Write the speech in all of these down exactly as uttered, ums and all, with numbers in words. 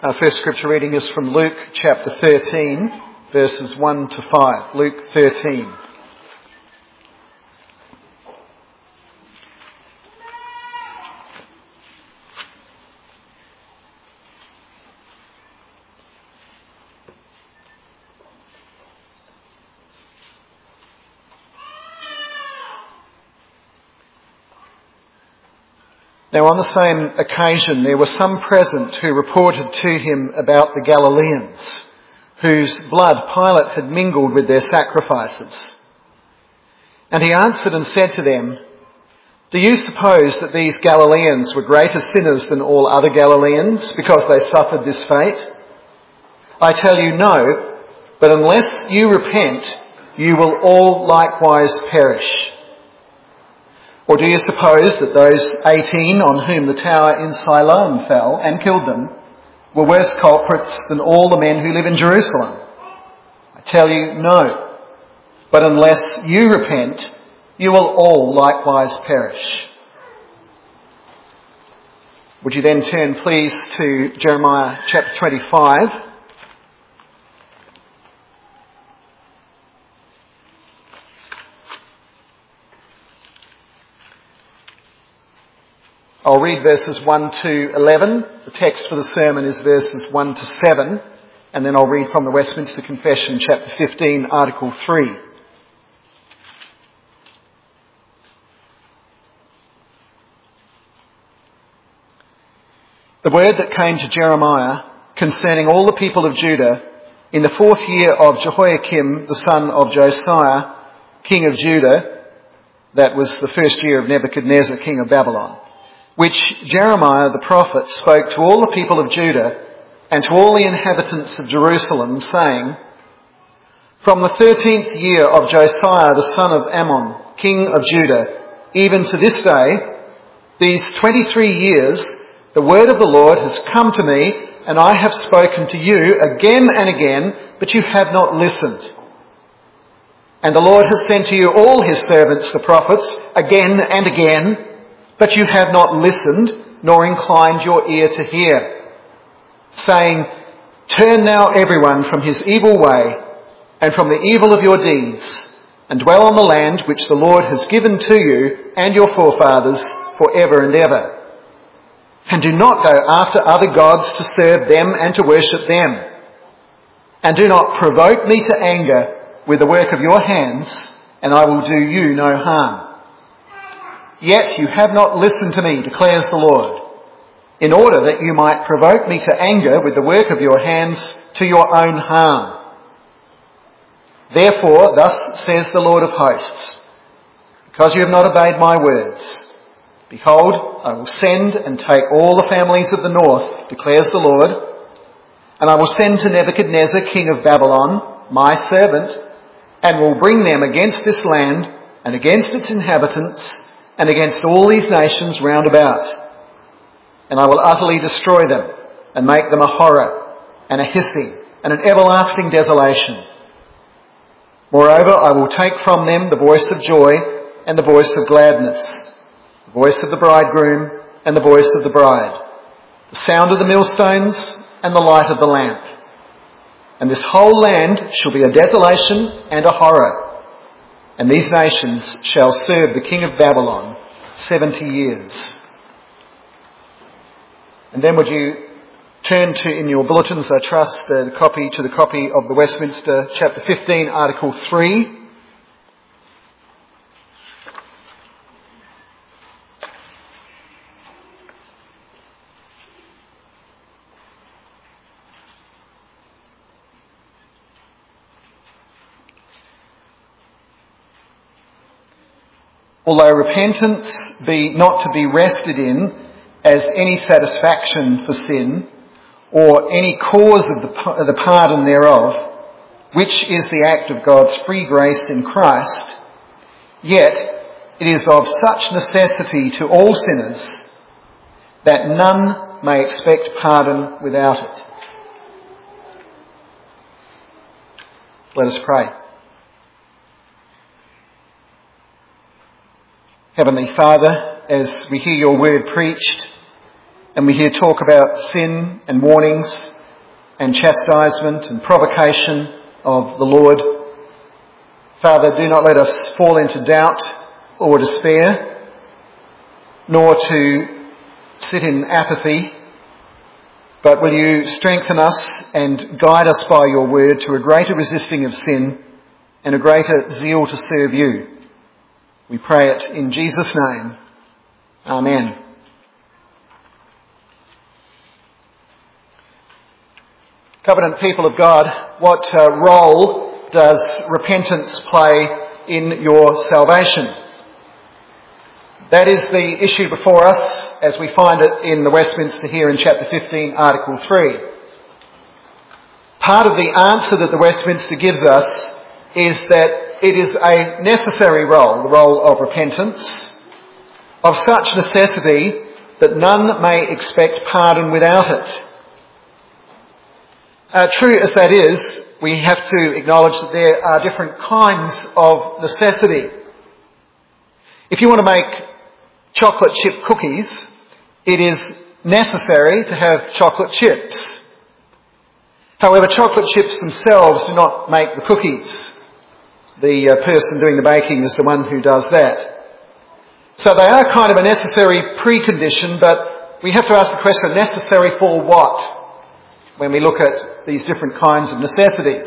Our first scripture reading is from Luke chapter thirteen, verses one to five. Luke thirteen. Now on the same occasion there were some present who reported to him about the Galileans, whose blood Pilate had mingled with their sacrifices. And he answered and said to them, "Do you suppose that these Galileans were greater sinners than all other Galileans because they suffered this fate? I tell you no, but unless you repent, you will all likewise perish. Or do you suppose that those eighteen on whom the tower in Siloam fell and killed them were worse culprits than all the men who live in Jerusalem? I tell you, no. But unless you repent, you will all likewise perish." Would you then turn, please, to Jeremiah chapter twenty-five. I'll read verses one to eleven. The text for the sermon is verses one to seven. And then I'll read from the Westminster Confession, chapter fifteen, article three. The word that came to Jeremiah concerning all the people of Judah in the fourth year of Jehoiakim, the son of Josiah, king of Judah, that was the first year of Nebuchadnezzar, king of Babylon, which Jeremiah the prophet spoke to all the people of Judah and to all the inhabitants of Jerusalem, saying, "From the thirteenth year of Josiah the son of Ammon, king of Judah, even to this day, these twenty-three years, the word of the Lord has come to me, and I have spoken to you again and again, but you have not listened. And the Lord has sent to you all his servants, the prophets, again and again, but you have not listened, nor inclined your ear to hear, saying, Turn now everyone from his evil way and from the evil of your deeds, and dwell on the land which the Lord has given to you and your forefathers for ever and ever. And do not go after other gods to serve them and to worship them. And do not provoke me to anger with the work of your hands, and I will do you no harm. Yet you have not listened to me, declares the Lord, in order that you might provoke me to anger with the work of your hands to your own harm. Therefore, thus says the Lord of hosts, because you have not obeyed my words, behold, I will send and take all the families of the north, declares the Lord, and I will send to Nebuchadnezzar, king of Babylon, my servant, and will bring them against this land and against its inhabitants, and against all these nations round about. And I will utterly destroy them, and make them a horror, and a hissing, and an everlasting desolation. Moreover, I will take from them the voice of joy, and the voice of gladness, the voice of the bridegroom, and the voice of the bride, the sound of the millstones, and the light of the lamp. And this whole land shall be a desolation and a horror. And these nations shall serve the king of Babylon seventy years." And then would you turn to, in your bulletins, I trust, uh, the copy to the copy of the Westminster, chapter fifteen, article three. Although repentance be not to be rested in as any satisfaction for sin, or any cause of the, the pardon thereof, which is the act of God's free grace in Christ, yet it is of such necessity to all sinners that none may expect pardon without it. Let us pray. Heavenly Father, as we hear your word preached, and we hear talk about sin and warnings and chastisement and provocation of the Lord. Father, do not let us fall into doubt or despair, nor to sit in apathy, but will you strengthen us and guide us by your word to a greater resisting of sin and a greater zeal to serve you. We pray it in Jesus' name. Amen. Covenant people of God, what uh, role does repentance play in your salvation? That is the issue before us as we find it in the Westminster here in chapter fifteen, article three. Part of the answer that the Westminster gives us is that it is a necessary role, the role of repentance, of such necessity that none may expect pardon without it. Uh, true as that is, we have to acknowledge that there are different kinds of necessity. If you want to make chocolate chip cookies, it is necessary to have chocolate chips. However, chocolate chips themselves do not make the cookies. The uh, person doing the baking is the one who does that. So they are kind of a necessary precondition, but we have to ask the question, necessary for what? When we look at these different kinds of necessities.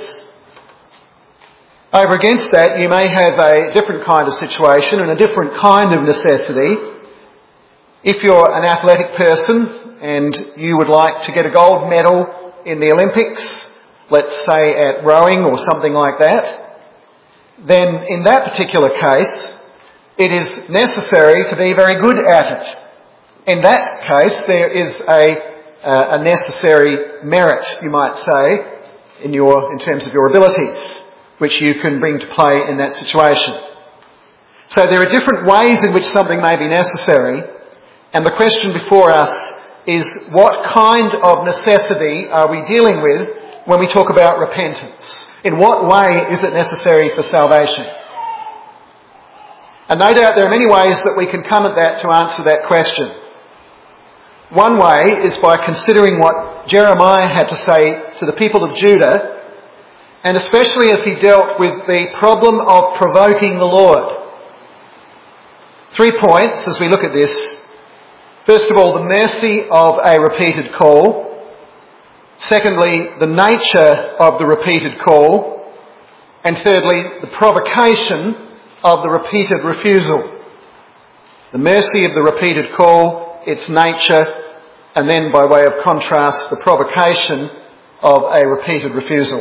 Over against that, you may have a different kind of situation and a different kind of necessity. If you're an athletic person and you would like to get a gold medal in the Olympics, let's say at rowing or something like that, then in that particular case, it is necessary to be very good at it. In that case, there is a Uh, a necessary merit, you might say, in your in terms of your abilities, which you can bring to play in that situation. So there are different ways in which something may be necessary, and the question before us is, what kind of necessity are we dealing with when we talk about repentance? In what way is it necessary for salvation? And no doubt there are many ways that we can come at that to answer that question. One way is by considering what Jeremiah had to say to the people of Judah, and especially as he dealt with the problem of provoking the Lord. Three points as we look at this. First of all, the mercy of a repeated call. Secondly, the nature of the repeated call. And thirdly, the provocation of the repeated refusal. The mercy of the repeated call, its nature, and then by way of contrast, the provocation of a repeated refusal.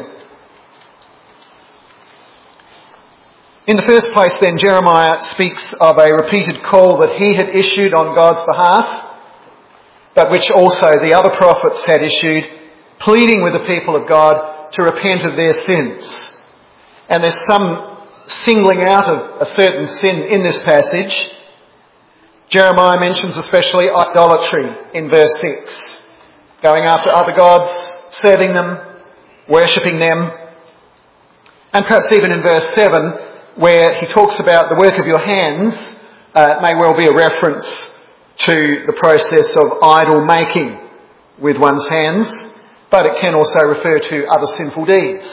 In the first place then, Jeremiah speaks of a repeated call that he had issued on God's behalf, but which also the other prophets had issued, pleading with the people of God to repent of their sins. And there's some singling out of a certain sin in this passage. Jeremiah mentions especially idolatry in verse six. Going after other gods, serving them, worshipping them. And perhaps even in verse seven, where he talks about the work of your hands, uh, may well be a reference to the process of idol making with one's hands, but it can also refer to other sinful deeds.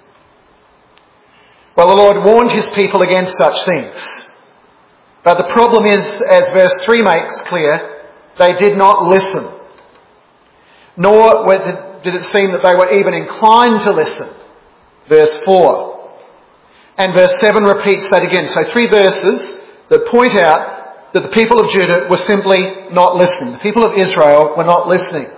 Well, the Lord warned his people against such things. But the problem is, as verse three makes clear, they did not listen. Nor did it seem that they were even inclined to listen. Verse four. And verse seven repeats that again. So three verses that point out that the people of Judah were simply not listening. The people of Israel were not listening.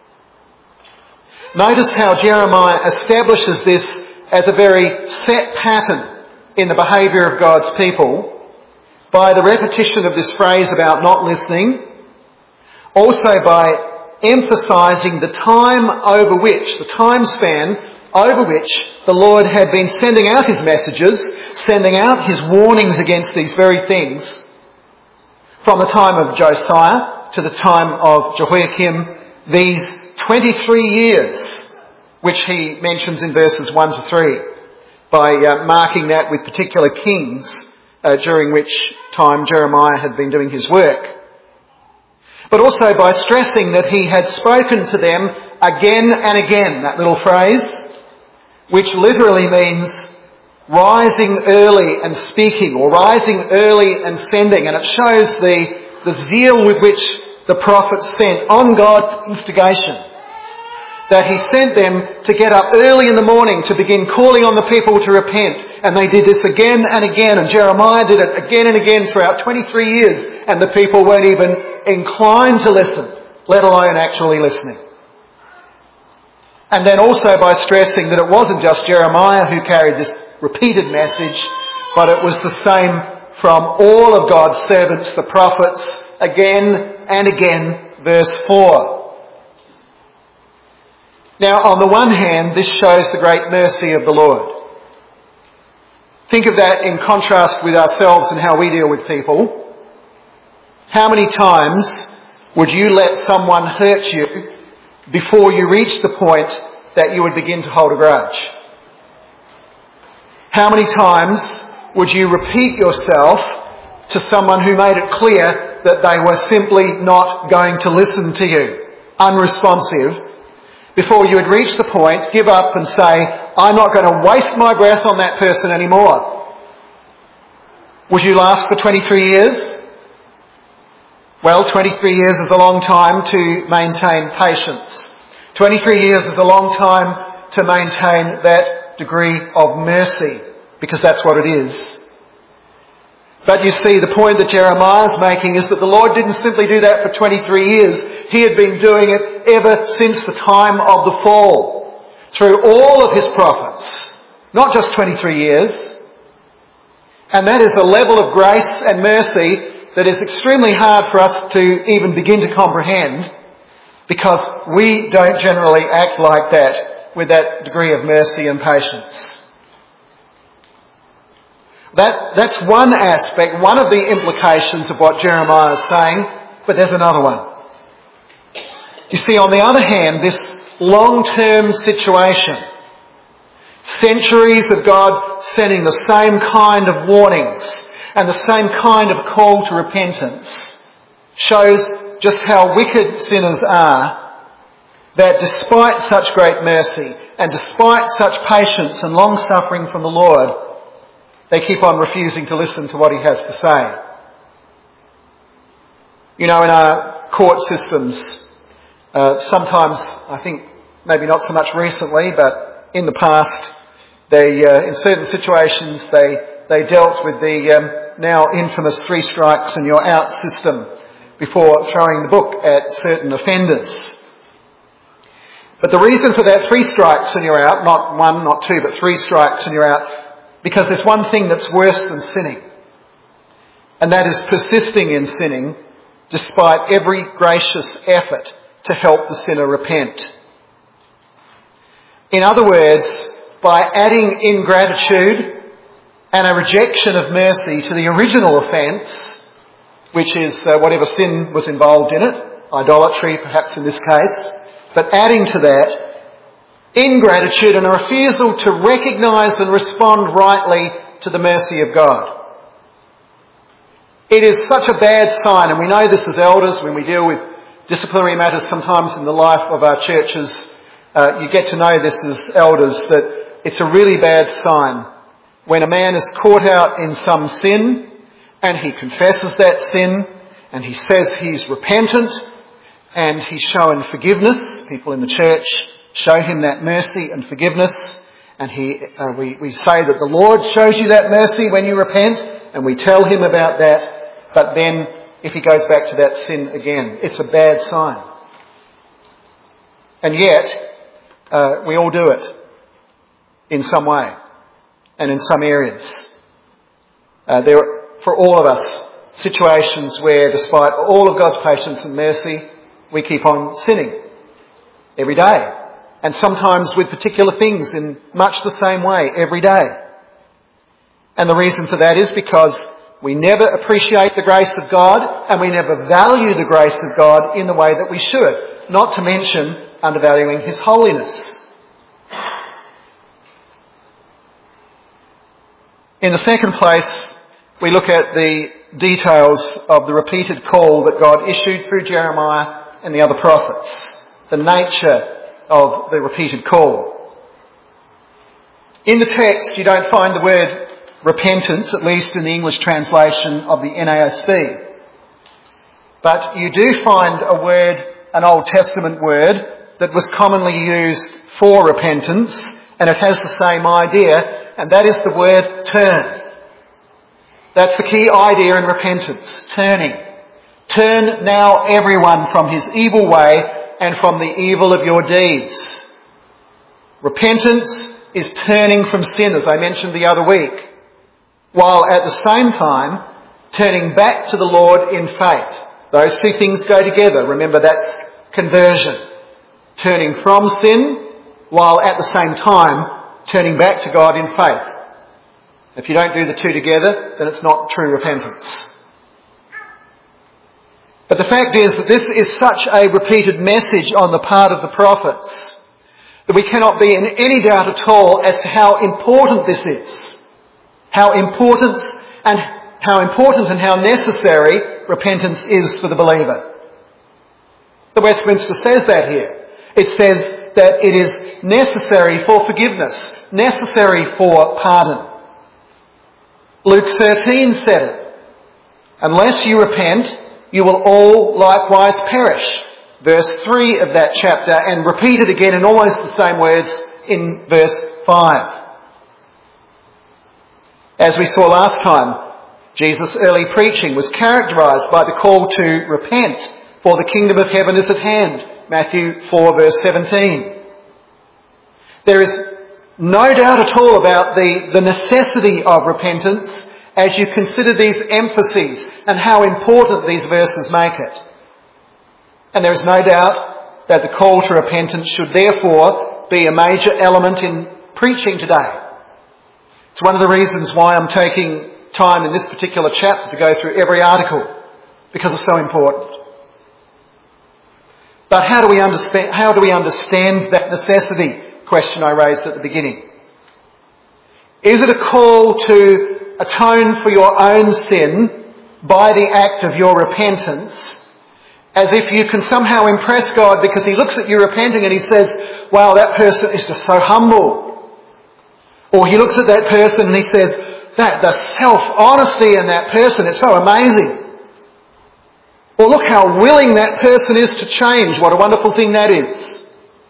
Notice how Jeremiah establishes this as a very set pattern in the behaviour of God's people, by the repetition of this phrase about not listening, also by emphasising the time over which, the time span over which the Lord had been sending out his messages, sending out his warnings against these very things, from the time of Josiah to the time of Jehoiakim, these twenty-three years, which he mentions in verses one to three, by uh, marking that with particular kings, Uh, during which time Jeremiah had been doing his work. but also by stressing that he had spoken to them again and again, that little phrase, which literally means rising early and speaking, or rising early and sending. And it shows the, the zeal with which the prophet sent on God's instigation. That he sent them to get up early in the morning to begin calling on the people to repent. And they did this again and again. And Jeremiah did it again and again throughout twenty-three years. And the people weren't even inclined to listen, let alone actually listening. And then also by stressing that it wasn't just Jeremiah who carried this repeated message, but it was the same from all of God's servants, the prophets, again and again. Verse four. Now, on the one hand, this shows the great mercy of the Lord. Think of that in contrast with ourselves and how we deal with people. How many times would you let someone hurt you before you reach the point that you would begin to hold a grudge? How many times would you repeat yourself to someone who made it clear that they were simply not going to listen to you, unresponsive, before you would reach the point, give up and say, I'm not going to waste my breath on that person anymore? Would you last for twenty-three years? Well, twenty-three years is a long time to maintain patience. twenty-three years is a long time to maintain that degree of mercy, because that's what it is. But you see, the point that Jeremiah is making is that the Lord didn't simply do that for twenty-three years. He had been doing it ever since the time of the fall, through all of his prophets, not just twenty-three years. And that is a level of grace and mercy that is extremely hard for us to even begin to comprehend, because we don't generally act like that with that degree of mercy and patience. That, that's one aspect, one of the implications of what Jeremiah is saying, but there's another one. You see, on the other hand, this long-term situation, centuries of God sending the same kind of warnings and the same kind of call to repentance, shows just how wicked sinners are, that despite such great mercy and despite such patience and long-suffering from the Lord, they keep on refusing to listen to what he has to say. You know, in our court systems, uh, sometimes, I think, maybe not so much recently, but in the past, they, uh, in certain situations, they, they dealt with the um, now infamous three strikes and you're out system before throwing the book at certain offenders. But the reason for that three strikes and you're out, not one, not two, but three strikes and you're out, because there's one thing that's worse than sinning, and that is persisting in sinning despite every gracious effort to help the sinner repent. In other words, by adding ingratitude and a rejection of mercy to the original offence, which is uh, whatever sin was involved in it, idolatry perhaps in this case, but adding to that ingratitude and a refusal to recognise and respond rightly to the mercy of God. It is such a bad sign, and we know this as elders when we deal with disciplinary matters sometimes in the life of our churches. Uh, you get to know this as elders, that it's a really bad sign when a man is caught out in some sin and he confesses that sin and he says he's repentant and he's shown forgiveness. People in the church show him that mercy and forgiveness, and he, uh, we, we say that the Lord shows you that mercy when you repent, and we tell him about that, but then if he goes back to that sin again, it's a bad sign. And yet, uh, we all do it in some way, and in some areas. Uh, there are, for all of us, situations where despite all of God's patience and mercy, we keep on sinning every day. And sometimes with particular things in much the same way every day. And the reason for that is because we never appreciate the grace of God and we never value the grace of God in the way that we should. Not to mention undervaluing his holiness. In the second place, we look at the details of the repeated call that God issued through Jeremiah and the other prophets, the nature of the repeated call. In the text, you don't find the word repentance, at least in the English translation of the N A S B. But you do find a word, an Old Testament word, that was commonly used for repentance, and it has the same idea, and that is the word turn. That's the key idea in repentance, turning. Turn now everyone from his evil way and from the evil of your deeds. Repentance is turning from sin, as I mentioned the other week, while at the same time turning back to the Lord in faith. Those two things go together. Remember, that's conversion. Turning from sin, while at the same time turning back to God in faith. If you don't do the two together, then it's not true repentance. But the fact is that this is such a repeated message on the part of the prophets that we cannot be in any doubt at all as to how important this is. How important and how important and how necessary repentance is for the believer. The Westminster says that here. It says that it is necessary for forgiveness, necessary for pardon. Luke thirteen said it. Unless you repent, you will all likewise perish. Verse three of that chapter, and repeated again in almost the same words in verse five. As we saw last time, Jesus' early preaching was characterised by the call to repent, for the kingdom of heaven is at hand. Matthew four verse seventeen. There is no doubt at all about the, the necessity of repentance as you consider these emphases and how important these verses make it. And there is no doubt that the call to repentance should therefore be a major element in preaching today. It's one of the reasons why I'm taking time in this particular chapter to go through every article, because it's so important. But how do we understand, how do we understand that necessity question I raised at the beginning? Is it a call to atone for your own sin by the act of your repentance, as if you can somehow impress God because he looks at you repenting and he says, wow, that person is just so humble. Or he looks at that person and he says, that the self-honesty in that person is so amazing. Or look how willing that person is to change. What a wonderful thing that is.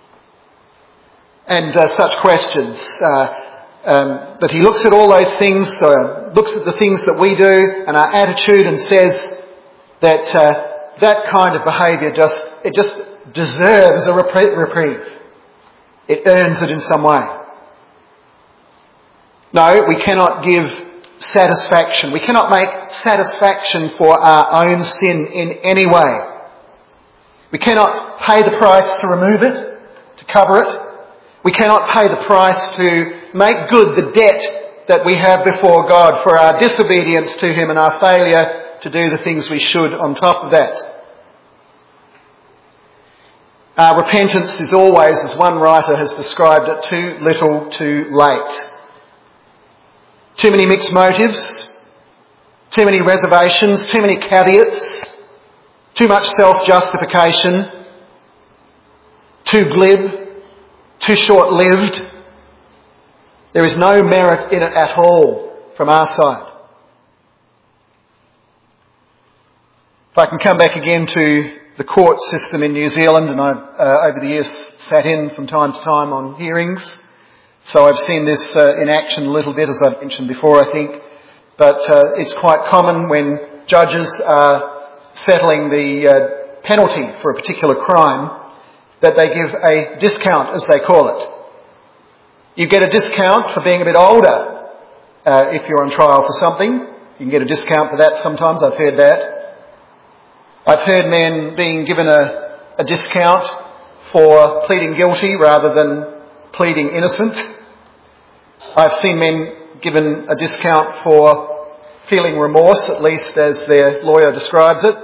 And uh, such questions. Uh, um, that he looks at all those things, uh, looks at the things that we do and our attitude and says that uh, that kind of behaviour just, it just deserves a reprieve. It earns it in some way. No, we cannot give satisfaction. We cannot make satisfaction for our own sin in any way. We cannot pay the price to remove it, to cover it. We cannot pay the price to make good the debt that we have before God for our disobedience to him and our failure to do the things we should on top of that. Our repentance is always, as one writer has described it, too little, too late. Too many mixed motives, too many reservations, too many caveats, too much self-justification, too glib, too short-lived. There is no merit in it at all from our side. If I can come back again to the court system in New Zealand, and I've uh, over the years sat in from time to time on hearings, so I've seen this uh, in action a little bit, as I've mentioned before, I think. But uh, it's quite common when judges are settling the uh, penalty for a particular crime that they give a discount, as they call it. You get a discount for being a bit older uh, if you're on trial for something. You can get a discount for that sometimes, I've heard that. I've heard men being given a, a discount for pleading guilty rather than pleading innocent. I've seen men given a discount for feeling remorse, at least as their lawyer describes it.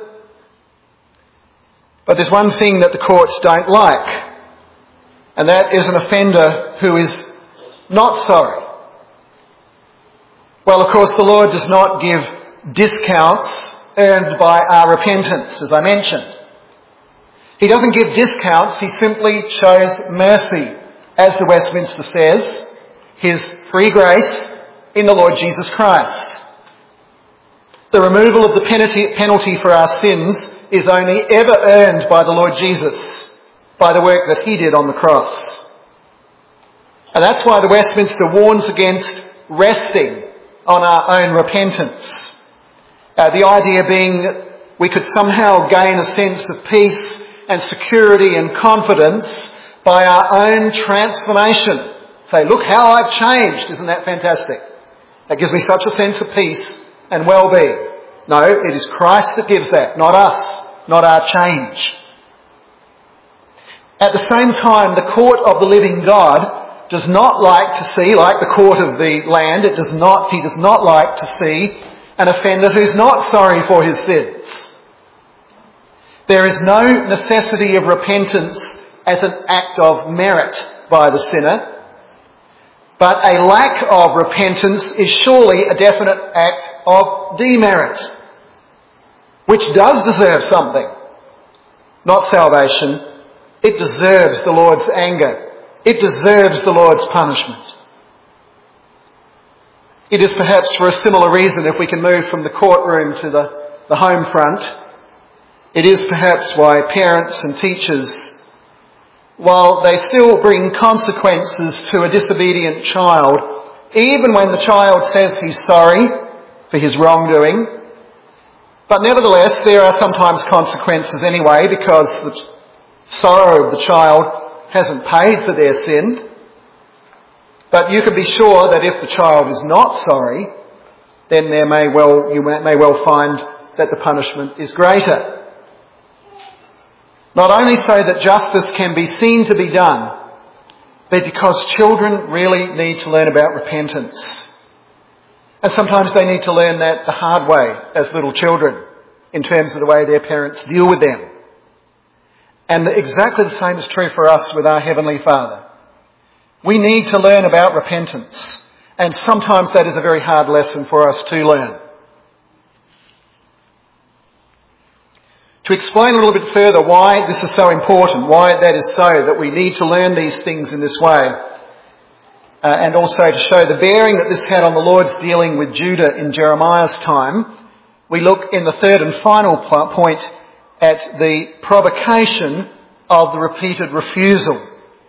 But there's one thing that the courts don't like, and that is an offender who is not sorry. Well, of course, the Lord does not give discounts earned by our repentance, as I mentioned. He doesn't give discounts, he simply shows mercy, as the Westminster says, his free grace in the Lord Jesus Christ. The removal of the penalty for our sins is only ever earned by the Lord Jesus, by the work that he did on the cross. And that's why the Westminster warns against resting on our own repentance. Uh, the idea being that we could somehow gain a sense of peace and security and confidence by our own transformation. Say, look how I've changed. Isn't that fantastic? That gives me such a sense of peace and well-being. No, it is Christ that gives that, not us, not our change. At the same time, the court of the living God does not like to see, like the court of the land, it does not, he does not like to see an offender who's not sorry for his sins. There is no necessity of repentance as an act of merit by the sinner, but a lack of repentance is surely a definite act of demerit, which does deserve something. Not salvation. It deserves the Lord's anger. It deserves the Lord's punishment. It is perhaps for a similar reason, if we can move from the courtroom to the, the home front, it is perhaps why parents and teachers, while they still bring consequences to a disobedient child, even when the child says he's sorry for his wrongdoing, but nevertheless there are sometimes consequences anyway because the sorrow of the child hasn't paid for their sin. But you can be sure that if the child is not sorry, then there may well, you may well find that the punishment is greater. Not only so that justice can be seen to be done, but because children really need to learn about repentance. And sometimes they need to learn that the hard way as little children, in terms of the way their parents deal with them. And exactly the same is true for us with our Heavenly Father. We need to learn about repentance, and sometimes that is a very hard lesson for us to learn. To explain a little bit further why this is so important, why that is so, that we need to learn these things in this way, uh, and also to show the bearing that this had on the Lord's dealing with Judah in Jeremiah's time, we look in the third and final point at the provocation of the repeated refusal.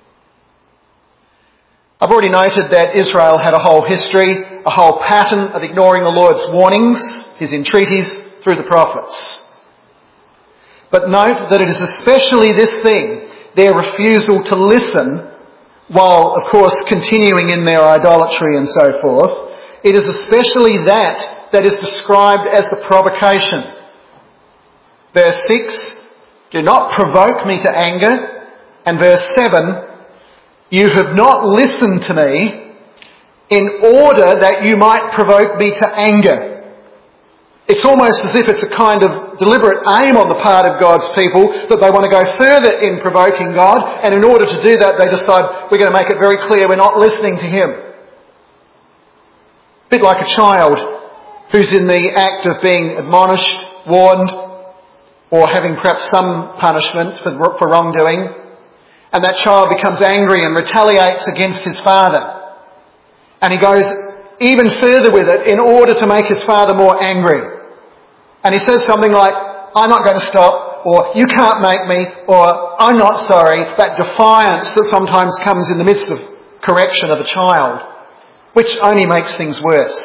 I've already noted that Israel had a whole history, a whole pattern of ignoring the Lord's warnings, his entreaties through the prophets. But note that it is especially this thing, their refusal to listen, while of course continuing in their idolatry and so forth. It is especially that that is described as the provocation. Verse six, do not provoke me to anger. And verse seven, you have not listened to me in order that you might provoke me to anger. It's almost as if it's a kind of deliberate aim on the part of God's people that they want to go further in provoking God, and in order to do that they decide we're going to make it very clear we're not listening to him. A bit like a child who's in the act of being admonished, warned, or having perhaps some punishment for, for wrongdoing, and that child becomes angry and retaliates against his father. And he goes even further with it in order to make his father more angry. And he says something like, I'm not going to stop, or you can't make me, or I'm not sorry. That defiance that sometimes comes in the midst of correction of a child, which only makes things worse.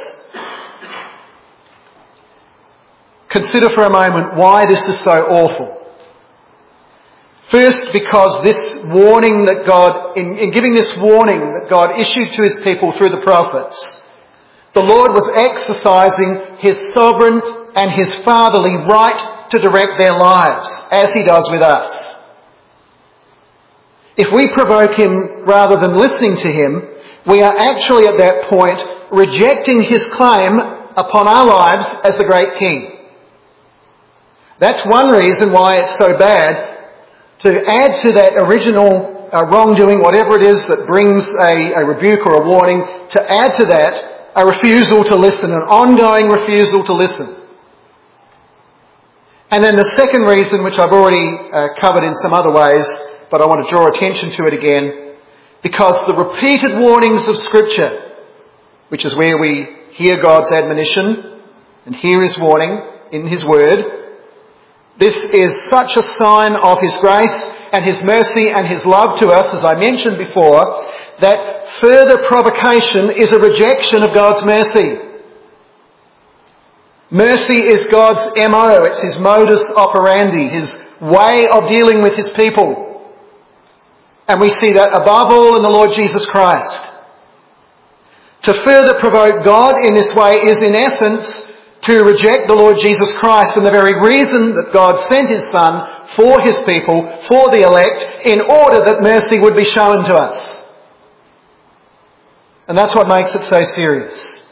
Consider for a moment why this is so awful. First, because this warning that God, in, in giving this warning that God issued to his people through the prophets, the Lord was exercising his sovereign and his fatherly right to direct their lives, as he does with us. If we provoke him rather than listening to him, we are actually at that point rejecting his claim upon our lives as the great king. That's one reason why it's so bad to add to that original uh, wrongdoing, whatever it is that brings a, a rebuke or a warning, to add to that a refusal to listen, an ongoing refusal to listen. And then the second reason, which I've already uh, covered in some other ways, but I want to draw attention to it again, because the repeated warnings of Scripture, which is where we hear God's admonition and hear His warning in His Word, this is such a sign of His grace and His mercy and His love to us, as I mentioned before, that further provocation is a rejection of God's mercy. Mercy is God's M O, it's His modus operandi, His way of dealing with His people. And we see that above all in the Lord Jesus Christ. To further provoke God in this way is in essence to reject the Lord Jesus Christ, and the very reason that God sent His Son for His people, for the elect, in order that mercy would be shown to us. And that's what makes it so serious.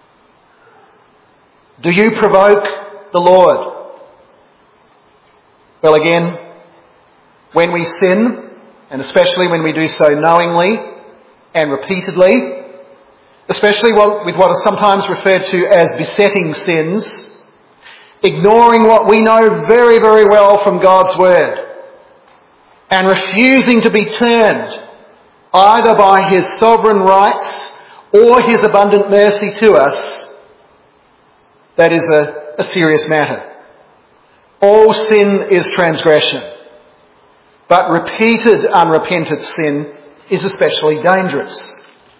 Do you provoke the Lord? Well, again, when we sin, and especially when we do so knowingly and repeatedly, especially with what is sometimes referred to as besetting sins, ignoring what we know very, very well from God's Word, and refusing to be turned either by His sovereign rights or His abundant mercy to us, that is a, a serious matter. All sin is transgression, but repeated unrepentant sin is especially dangerous.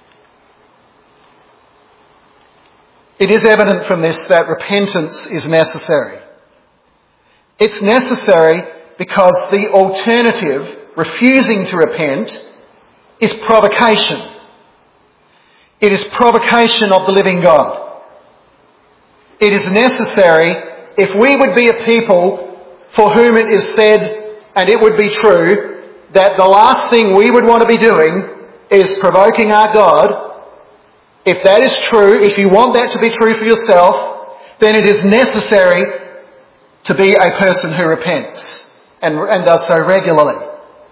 It is evident from this that repentance is necessary. It's necessary because the alternative, refusing to repent, is provocation. It is provocation of the living God. It is necessary if we would be a people for whom it is said, and it would be true, that the last thing we would want to be doing is provoking our God. If that is true, if you want that to be true for yourself, then it is necessary to be a person who repents and, and does so regularly.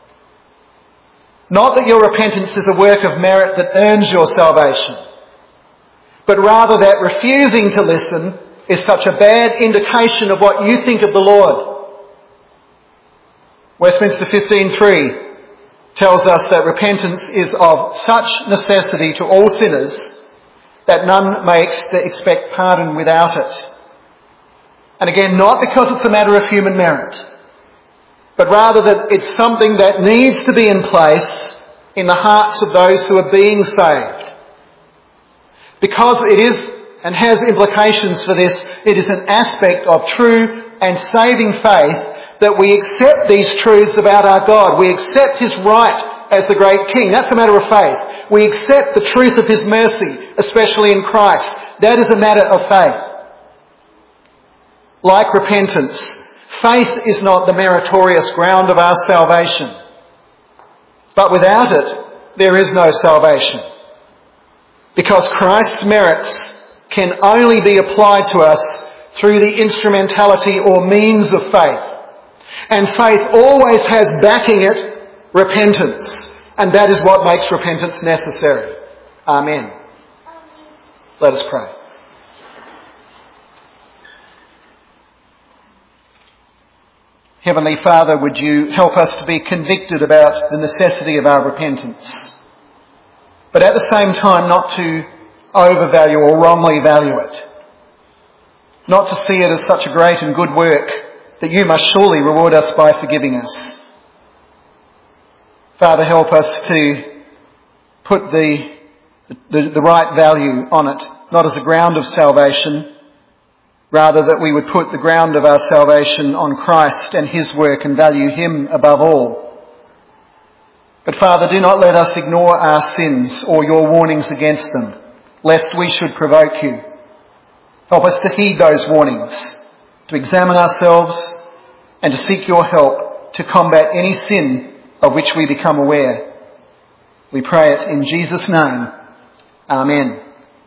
Not that your repentance is a work of merit that earns your salvation, but rather that refusing to listen is such a bad indication of what you think of the Lord. Westminster fifteen three tells us that repentance is of such necessity to all sinners that none may ex- expect pardon without it. And again, not because it's a matter of human merit, but rather that it's something that needs to be in place in the hearts of those who are being saved. Because it is and has implications for this, it is an aspect of true and saving faith that we accept these truths about our God. We accept His right as the great King. That's a matter of faith. We accept the truth of His mercy, especially in Christ. That is a matter of faith. Like repentance, faith is not the meritorious ground of our salvation. But without it, there is no salvation. Because Christ's merits can only be applied to us through the instrumentality or means of faith. And faith always has backing it repentance. And that is what makes repentance necessary. Amen. Let us pray. Heavenly Father, would you help us to be convicted about the necessity of our repentance, but at the same time not to overvalue or wrongly value it, not to see it as such a great and good work that you must surely reward us by forgiving us. Father, help us to put the, the, the right value on it, not as a ground of salvation, rather that we would put the ground of our salvation on Christ and His work and value Him above all. But Father, do not let us ignore our sins or your warnings against them, lest we should provoke you. Help us to heed those warnings, to examine ourselves and to seek your help to combat any sin of which we become aware. We pray it in Jesus' name. Amen.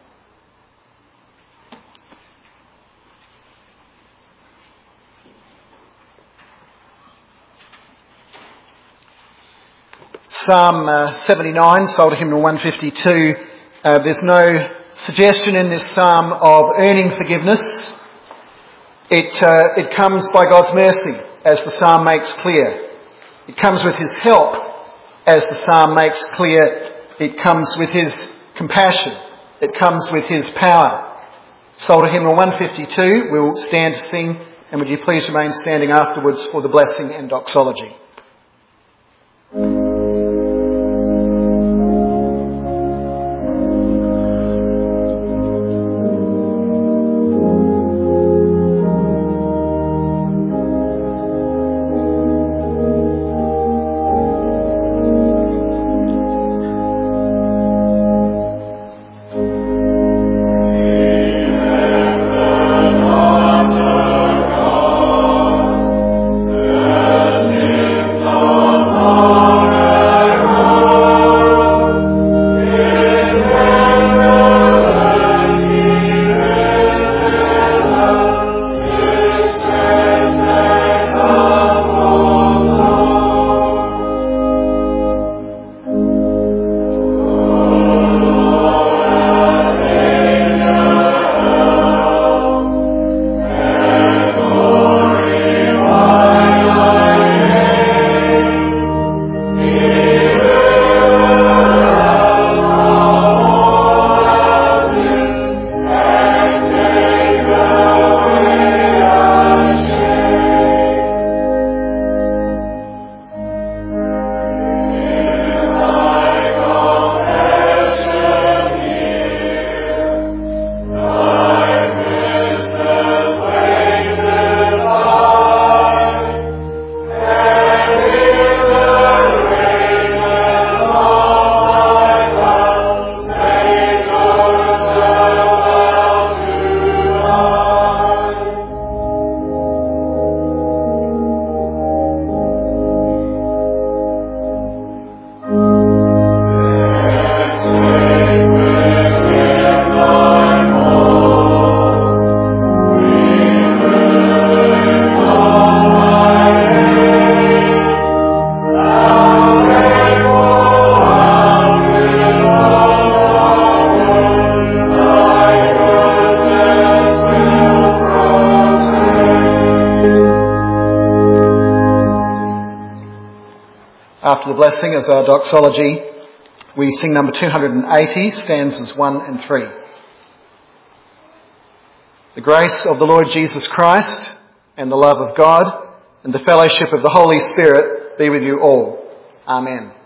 Psalm uh, seventy-nine, Psalter Hymnal one fifty-two. Uh, there's no suggestion in this psalm of earning forgiveness. It, uh, it comes by God's mercy, as the psalm makes clear. It comes with his help, as the psalm makes clear. It comes with his compassion. It comes with his power. Psalter Hymnal one fifty-two, we'll stand to sing, and would you please remain standing afterwards for the blessing and doxology. After the blessing as our doxology, we sing number two hundred eighty, stanzas one and three. The grace of the Lord Jesus Christ and the love of God and the fellowship of the Holy Spirit be with you all. Amen.